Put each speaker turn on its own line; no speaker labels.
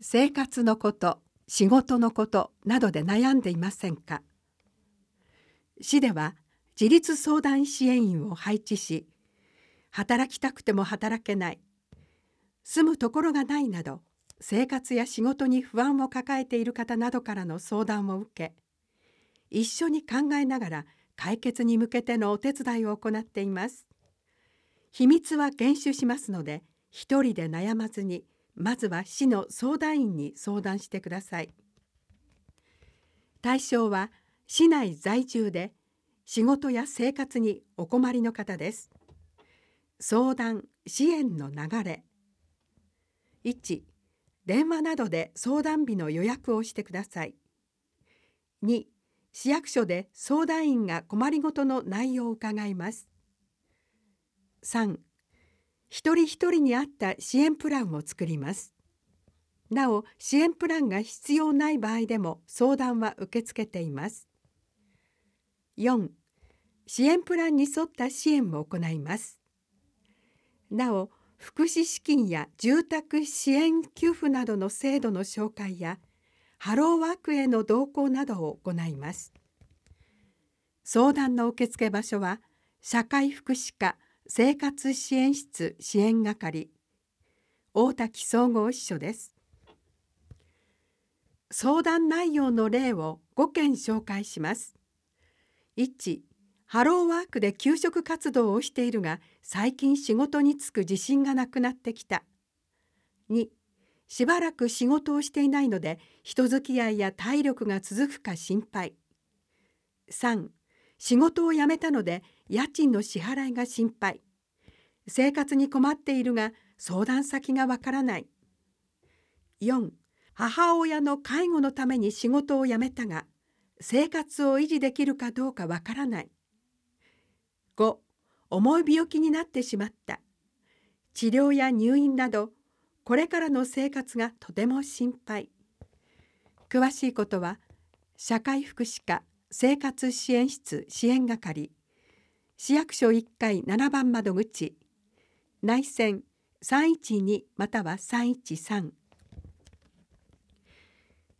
生活のこと、仕事のことなどで悩んでいませんか。市では自立相談支援員を配置し、働きたくても働けない、住むところがないなど、生活や仕事に不安を抱えている方などからの相談を受け、一緒に考えながら解決に向けてのお手伝いを行っています。秘密は厳守しますので、一人で悩まずに、まずは市の相談員に相談してください。対象は市内在住で仕事や生活にお困りの方です。相談・支援の流れ。1、電話などで相談日の予約をしてください。2、市役所で相談員が困りごとの内容を伺います。3、一人一人に合った支援プランを作ります。なお、支援プランが必要ない場合でも相談は受け付けています。4、支援プランに沿った支援も行います。なお、福祉資金や住宅支援給付などの制度の紹介や、ハローワークへの同行などを行います。相談の受付場所は、社会福祉課生活支援室支援係、大滝総合支所です。相談内容の例を5件紹介します。1、ハローワークで求職活動をしているが、最近仕事に就く自信がなくなってきた。2、しばらく仕事をしていないので、人付き合いや体力が続くか心配。3、仕事を辞めたので、家賃の支払いが心配。生活に困っているが、相談先がわからない。4、母親の介護のために仕事を辞めたが、生活を維持できるかどうかわからない。5、重い病気になってしまった。治療や入院など、これからの生活がとても心配。詳しいことは、社会福祉課生活支援室支援係、市役所1階7番窓口、内線312または313